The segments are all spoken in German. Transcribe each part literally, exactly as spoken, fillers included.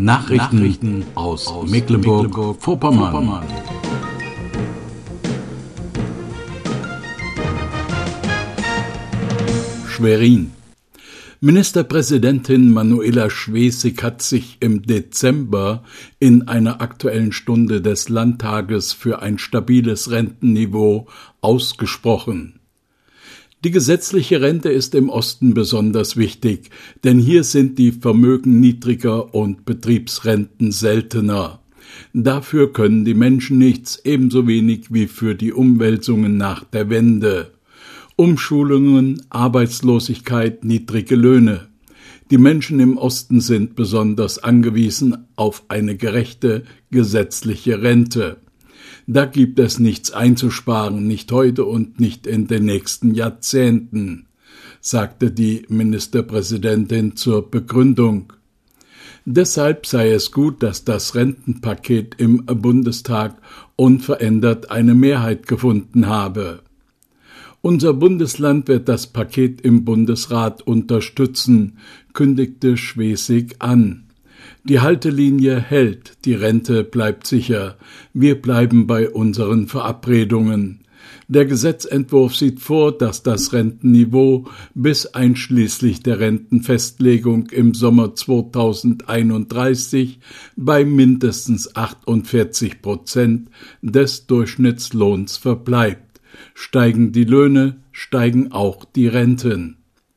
Nachrichten, Nachrichten aus, aus Mecklenburg-Vorpommern. Mecklenburg Schwerin. Ministerpräsidentin Manuela Schwesig hat sich im Dezember in einer Aktuellen Stunde des Landtages für ein stabiles Rentenniveau ausgesprochen. Die gesetzliche Rente ist im Osten besonders wichtig, denn hier sind die Vermögen niedriger und Betriebsrenten seltener. Dafür können die Menschen nichts, ebenso wenig wie für die Umwälzungen nach der Wende. Umschulungen, Arbeitslosigkeit, niedrige Löhne. Die Menschen im Osten sind besonders angewiesen auf eine gerechte gesetzliche Rente. Da gibt es nichts einzusparen, nicht heute und nicht in den nächsten Jahrzehnten, sagte die Ministerpräsidentin zur Begründung. Deshalb sei es gut, dass das Rentenpaket im Bundestag unverändert eine Mehrheit gefunden habe. Unser Bundesland wird das Paket im Bundesrat unterstützen, kündigte Schwesig an. Die Haltelinie hält, die Rente bleibt sicher. Wir bleiben bei unseren Verabredungen. Der Gesetzentwurf sieht vor, dass das Rentenniveau bis einschließlich der Rentenfestlegung im Sommer zweitausendeinunddreißig bei mindestens achtundvierzig Prozent des Durchschnittslohns verbleibt. Steigen die Löhne, steigen auch die Renten.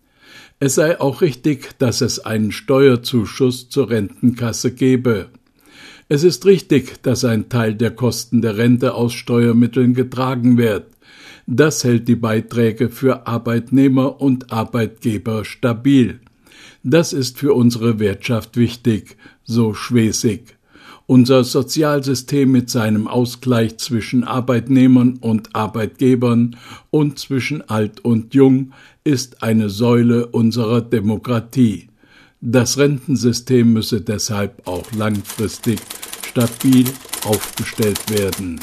Es sei auch richtig, dass es einen Steuerzuschuss zur Rentenkasse gebe. Es ist richtig, dass ein Teil der Kosten der Rente aus Steuermitteln getragen wird. Das hält die Beiträge für Arbeitnehmer und Arbeitgeber stabil. Das ist für unsere Wirtschaft wichtig, so Schwesig. Unser Sozialsystem mit seinem Ausgleich zwischen Arbeitnehmern und Arbeitgebern und zwischen Alt und Jung ist eine Säule unserer Demokratie. Das Rentensystem müsse deshalb auch langfristig stabil aufgestellt werden.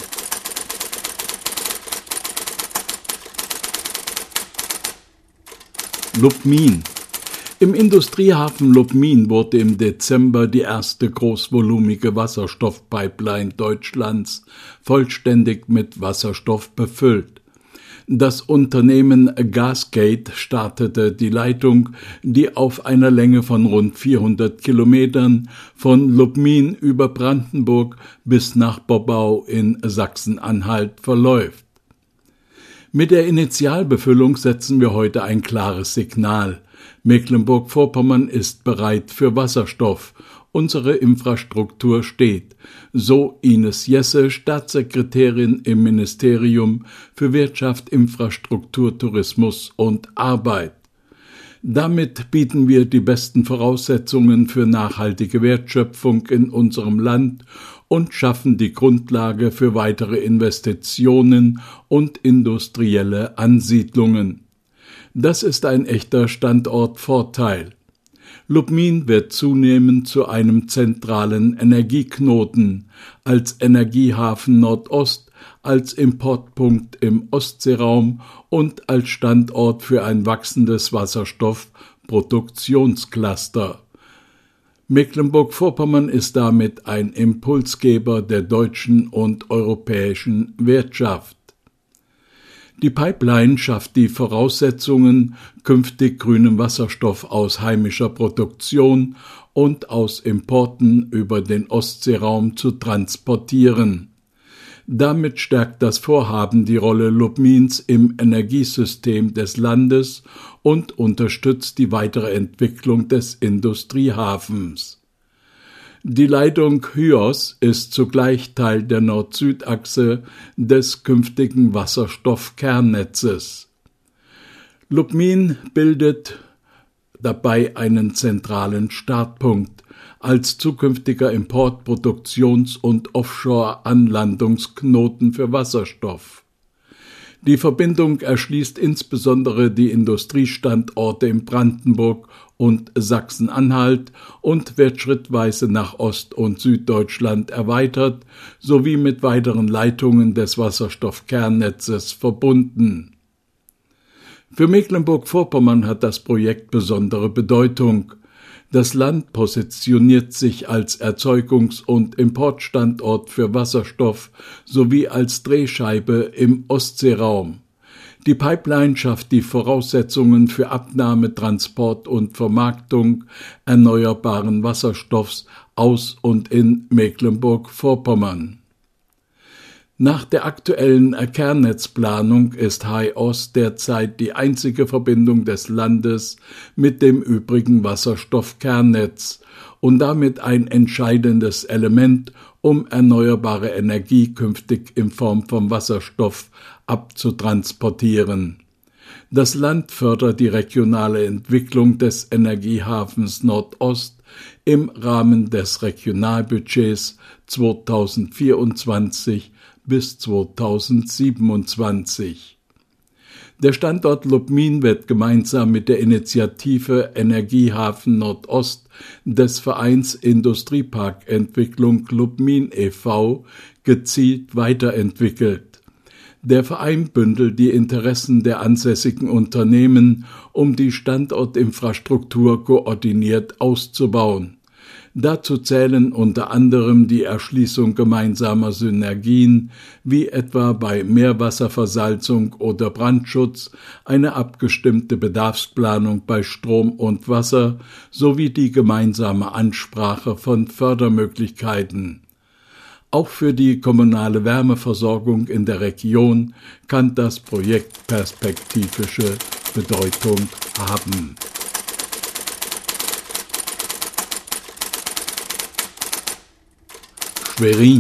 Lubmin. Im Industriehafen Lubmin wurde im Dezember die erste großvolumige Wasserstoffpipeline Deutschlands vollständig mit Wasserstoff befüllt. Das Unternehmen Gasgate startete die Leitung, die auf einer Länge von rund vierhundert Kilometern von Lubmin über Brandenburg bis nach Bobbau in Sachsen-Anhalt verläuft. Mit der Initialbefüllung setzen wir heute ein klares Signal. Mecklenburg-Vorpommern ist bereit für Wasserstoff. Unsere Infrastruktur steht, so Ines Jesse, Staatssekretärin im Ministerium für Wirtschaft, Infrastruktur, Tourismus und Arbeit. Damit bieten wir die besten Voraussetzungen für nachhaltige Wertschöpfung in unserem Land und schaffen die Grundlage für weitere Investitionen und industrielle Ansiedlungen. Das ist ein echter Standortvorteil. Lubmin wird zunehmend zu einem zentralen Energieknoten, als Energiehafen Nordost, als Importpunkt im Ostseeraum und als Standort für ein wachsendes Wasserstoffproduktionscluster. Mecklenburg-Vorpommern ist damit ein Impulsgeber der deutschen und europäischen Wirtschaft. Die Pipeline schafft die Voraussetzungen, künftig grünen Wasserstoff aus heimischer Produktion und aus Importen über den Ostseeraum zu transportieren. Damit stärkt das Vorhaben die Rolle Lubmins im Energiesystem des Landes und unterstützt die weitere Entwicklung des Industriehafens. Die Leitung Hyos ist zugleich Teil der Nord-Süd-Achse des künftigen Wasserstoffkernnetzes. Lubmin bildet dabei einen zentralen Startpunkt als zukünftiger Import-, Produktions- und Offshore-Anlandungsknoten für Wasserstoff. Die Verbindung erschließt insbesondere die Industriestandorte in Brandenburg und Sachsen-Anhalt und wird schrittweise nach Ost- und Süddeutschland erweitert sowie mit weiteren Leitungen des Wasserstoffkernnetzes verbunden. Für Mecklenburg-Vorpommern hat das Projekt besondere Bedeutung. Das Land positioniert sich als Erzeugungs- und Importstandort für Wasserstoff sowie als Drehscheibe im Ostseeraum. Die Pipeline schafft die Voraussetzungen für Abnahme, Transport und Vermarktung erneuerbaren Wasserstoffs aus und in Mecklenburg-Vorpommern. Nach der aktuellen Kernnetzplanung ist H I O S derzeit die einzige Verbindung des Landes mit dem übrigen Wasserstoffkernnetz und damit ein entscheidendes Element, um erneuerbare Energie künftig in Form von Wasserstoff abzutransportieren. Das Land fördert die regionale Entwicklung des Energiehafens Nordost im Rahmen des Regionalbudgets zweitausendvierundzwanzig bis zweitausendsiebenundzwanzig. Der Standort Lubmin wird gemeinsam mit der Initiative Energiehafen Nordost des Vereins Industrieparkentwicklung Lubmin e V gezielt weiterentwickelt. Der Verein bündelt die Interessen der ansässigen Unternehmen, um die Standortinfrastruktur koordiniert auszubauen. Dazu zählen unter anderem die Erschließung gemeinsamer Synergien, wie etwa bei Meerwasserversalzung oder Brandschutz, eine abgestimmte Bedarfsplanung bei Strom und Wasser sowie die gemeinsame Ansprache von Fördermöglichkeiten. Auch für die kommunale Wärmeversorgung in der Region kann das Projekt perspektivische Bedeutung haben. Schwerin.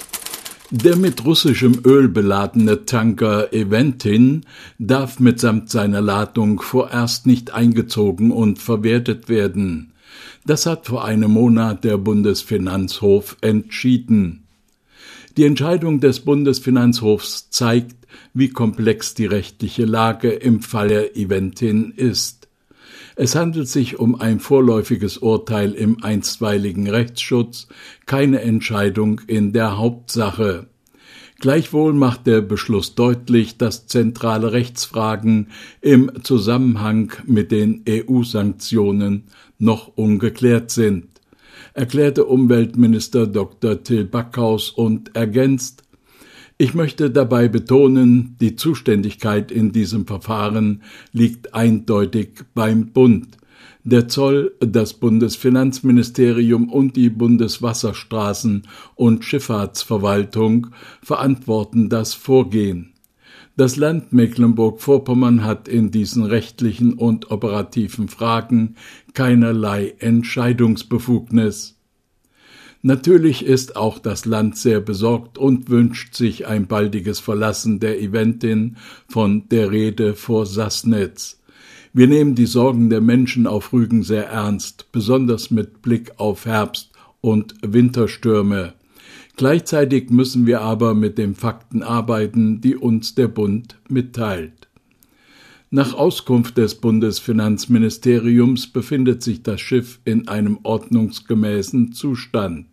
Der mit russischem Öl beladene Tanker Eventin darf mitsamt seiner Ladung vorerst nicht eingezogen und verwertet werden. Das hat vor einem Monat der Bundesfinanzhof entschieden. Die Entscheidung des Bundesfinanzhofs zeigt, wie komplex die rechtliche Lage im Falle Eventin ist. Es handelt sich um ein vorläufiges Urteil im einstweiligen Rechtsschutz, keine Entscheidung in der Hauptsache. Gleichwohl macht der Beschluss deutlich, dass zentrale Rechtsfragen im Zusammenhang mit den E U-Sanktionen noch ungeklärt sind, erklärte Umweltminister Doktor Till Backhaus und ergänzt: Ich möchte dabei betonen, die Zuständigkeit in diesem Verfahren liegt eindeutig beim Bund. Der Zoll, das Bundesfinanzministerium und die Bundeswasserstraßen- und Schifffahrtsverwaltung verantworten das Vorgehen. Das Land Mecklenburg-Vorpommern hat in diesen rechtlichen und operativen Fragen keinerlei Entscheidungsbefugnis. Natürlich ist auch das Land sehr besorgt und wünscht sich ein baldiges Verlassen der Eventin von der Rede vor Sassnitz. Wir nehmen die Sorgen der Menschen auf Rügen sehr ernst, besonders mit Blick auf Herbst- und Winterstürme. Gleichzeitig müssen wir aber mit den Fakten arbeiten, die uns der Bund mitteilt. Nach Auskunft des Bundesfinanzministeriums befindet sich das Schiff in einem ordnungsgemäßen Zustand.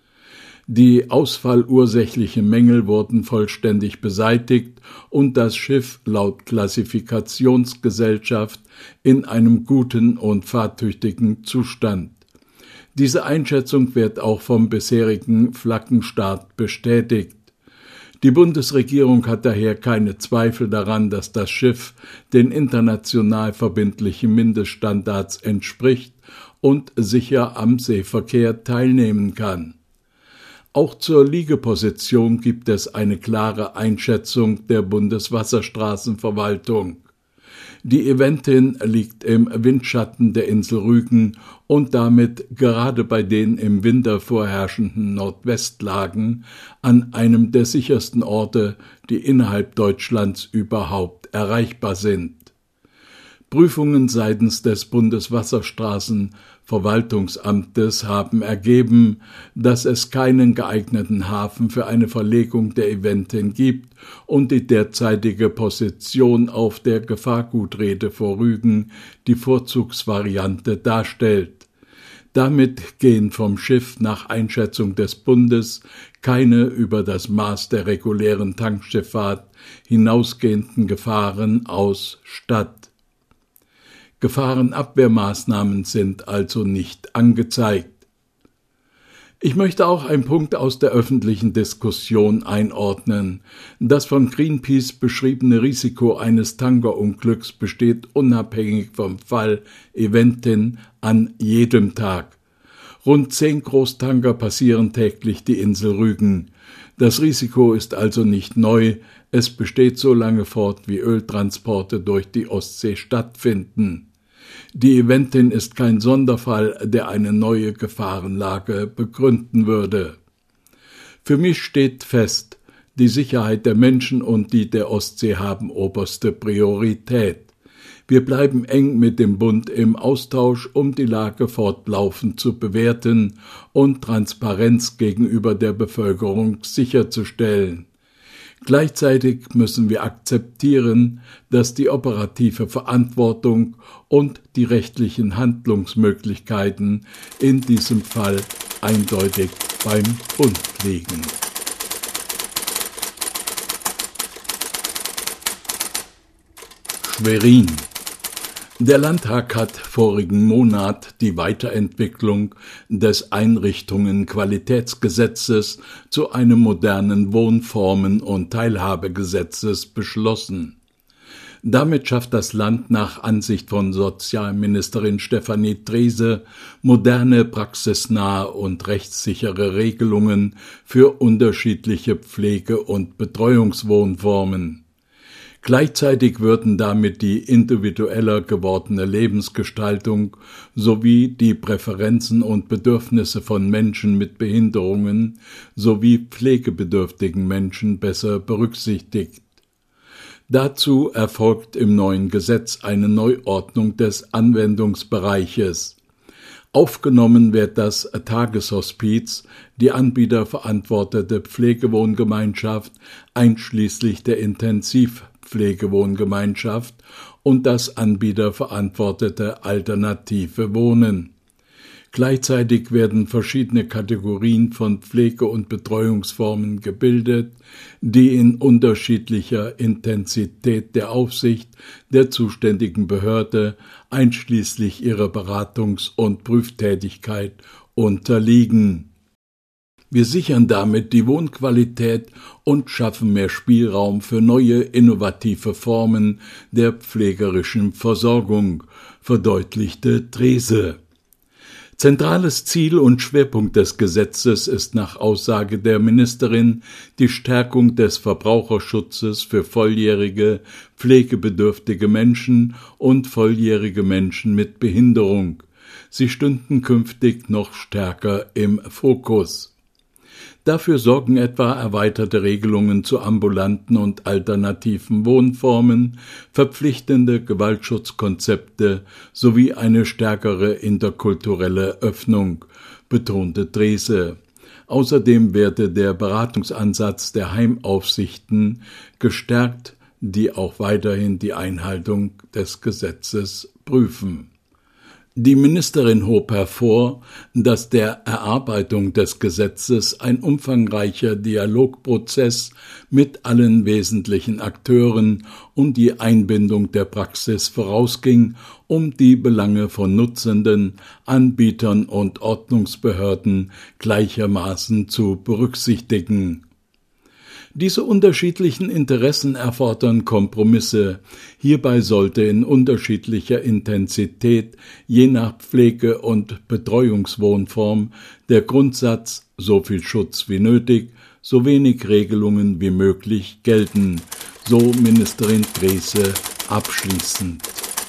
Die ausfallursächlichen Mängel wurden vollständig beseitigt und das Schiff laut Klassifikationsgesellschaft in einem guten und fahrtüchtigen Zustand. Diese Einschätzung wird auch vom bisherigen Flaggenstart bestätigt. Die Bundesregierung hat daher keine Zweifel daran, dass das Schiff den international verbindlichen Mindeststandards entspricht und sicher am Seeverkehr teilnehmen kann. Auch zur Liegeposition gibt es eine klare Einschätzung der Bundeswasserstraßenverwaltung. Die Eventin liegt im Windschatten der Insel Rügen und damit gerade bei den im Winter vorherrschenden Nordwestlagen an einem der sichersten Orte, die innerhalb Deutschlands überhaupt erreichbar sind. Prüfungen seitens des Bundeswasserstraßenverwaltungsamtes haben ergeben, dass es keinen geeigneten Hafen für eine Verlegung der Eventin gibt und die derzeitige Position auf der Gefahrgutrede vor Rügen die Vorzugsvariante darstellt. Damit gehen vom Schiff nach Einschätzung des Bundes keine über das Maß der regulären Tankschifffahrt hinausgehenden Gefahren aus statt. Gefahrenabwehrmaßnahmen sind also nicht angezeigt. Ich möchte auch einen Punkt aus der öffentlichen Diskussion einordnen. Das von Greenpeace beschriebene Risiko eines Tankerunglücks besteht unabhängig vom Fall Eventin an jedem Tag. Rund zehn Großtanker passieren täglich die Insel Rügen. Das Risiko ist also nicht neu, es besteht so lange fort, wie Öltransporte durch die Ostsee stattfinden. Die Eventin ist kein Sonderfall, der eine neue Gefahrenlage begründen würde. Für mich steht fest, die Sicherheit der Menschen und die der Ostsee haben oberste Priorität. Wir bleiben eng mit dem Bund im Austausch, um die Lage fortlaufend zu bewerten und Transparenz gegenüber der Bevölkerung sicherzustellen. Gleichzeitig müssen wir akzeptieren, dass die operative Verantwortung und die rechtlichen Handlungsmöglichkeiten in diesem Fall eindeutig beim Bund liegen. Schwerin. Der Landtag hat vorigen Monat die Weiterentwicklung des Einrichtungenqualitätsgesetzes zu einem modernen Wohnformen- und Teilhabegesetzes beschlossen. Damit schafft das Land nach Ansicht von Sozialministerin Stefanie Treese moderne, praxisnahe und rechtssichere Regelungen für unterschiedliche Pflege- und Betreuungswohnformen. Gleichzeitig würden damit die individueller gewordene Lebensgestaltung sowie die Präferenzen und Bedürfnisse von Menschen mit Behinderungen sowie pflegebedürftigen Menschen besser berücksichtigt. Dazu erfolgt im neuen Gesetz eine Neuordnung des Anwendungsbereiches. Aufgenommen wird das Tageshospiz, die anbieterverantwortete Pflegewohngemeinschaft einschließlich der Intensivpflegewohngemeinschaft und das anbieterverantwortete alternative Wohnen. Gleichzeitig werden verschiedene Kategorien von Pflege- und Betreuungsformen gebildet, die in unterschiedlicher Intensität der Aufsicht der zuständigen Behörde einschließlich ihrer Beratungs- und Prüftätigkeit unterliegen. Wir sichern damit die Wohnqualität und schaffen mehr Spielraum für neue, innovative Formen der pflegerischen Versorgung, verdeutlichte Treese. Zentrales Ziel und Schwerpunkt des Gesetzes ist nach Aussage der Ministerin die Stärkung des Verbraucherschutzes für volljährige, pflegebedürftige Menschen und volljährige Menschen mit Behinderung. Sie stünden künftig noch stärker im Fokus. Dafür sorgen etwa erweiterte Regelungen zu ambulanten und alternativen Wohnformen, verpflichtende Gewaltschutzkonzepte sowie eine stärkere interkulturelle Öffnung, betonte Treese. Außerdem werde der Beratungsansatz der Heimaufsichten gestärkt, die auch weiterhin die Einhaltung des Gesetzes prüfen. Die Ministerin hob hervor, dass der Erarbeitung des Gesetzes ein umfangreicher Dialogprozess mit allen wesentlichen Akteuren und die Einbindung der Praxis vorausging, um die Belange von Nutzenden, Anbietern und Ordnungsbehörden gleichermaßen zu berücksichtigen. Diese unterschiedlichen Interessen erfordern Kompromisse. Hierbei sollte in unterschiedlicher Intensität, je nach Pflege- und Betreuungswohnform, der Grundsatz so viel Schutz wie nötig, so wenig Regelungen wie möglich gelten, so Ministerin Treese abschließend.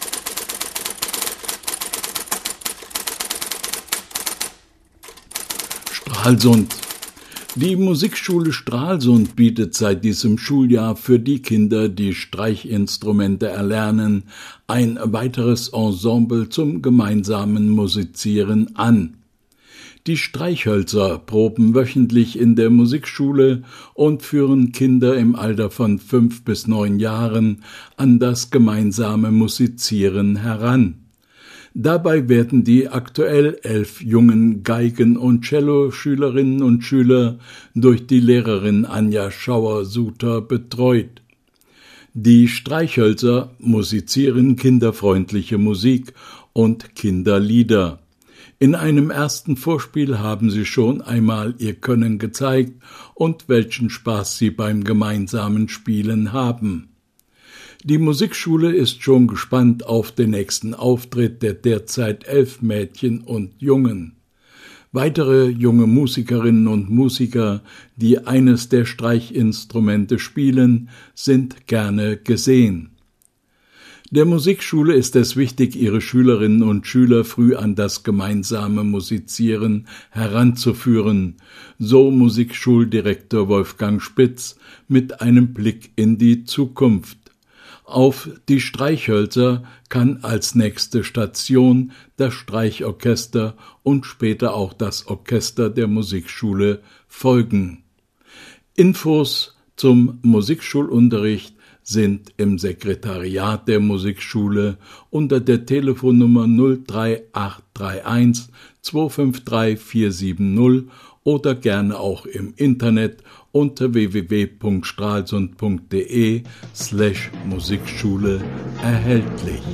Stralsund. Die Musikschule Stralsund bietet seit diesem Schuljahr für die Kinder, die Streichinstrumente erlernen, ein weiteres Ensemble zum gemeinsamen Musizieren an. Die Streichhölzer proben wöchentlich in der Musikschule und führen Kinder im Alter von fünf bis neun Jahren an das gemeinsame Musizieren heran. Dabei werden die aktuell elf jungen Geigen- und Cello-Schülerinnen und Schüler durch die Lehrerin Anja Schauer-Suter betreut. Die Streichhölzer musizieren kinderfreundliche Musik und Kinderlieder. In einem ersten Vorspiel haben sie schon einmal ihr Können gezeigt und welchen Spaß sie beim gemeinsamen Spielen haben. Die Musikschule ist schon gespannt auf den nächsten Auftritt der derzeit elf Mädchen und Jungen. Weitere junge Musikerinnen und Musiker, die eines der Streichinstrumente spielen, sind gerne gesehen. Der Musikschule ist es wichtig, ihre Schülerinnen und Schüler früh an das gemeinsame Musizieren heranzuführen, so Musikschuldirektor Wolfgang Spitz mit einem Blick in die Zukunft. Auf die Streichhölzer kann als nächste Station das Streichorchester und später auch das Orchester der Musikschule folgen. Infos zum Musikschulunterricht sind im Sekretariat der Musikschule unter der Telefonnummer null drei acht drei eins zwei fünf drei vier sieben null oder gerne auch im Internet unter w w w punkt stralsund punkt de slash Musikschule erhältlich.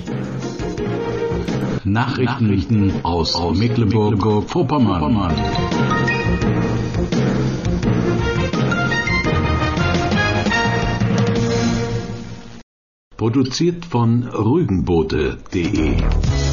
Nachrichten aus, aus Mecklenburg-Vorpommern. Produziert von Rügenboote punkt de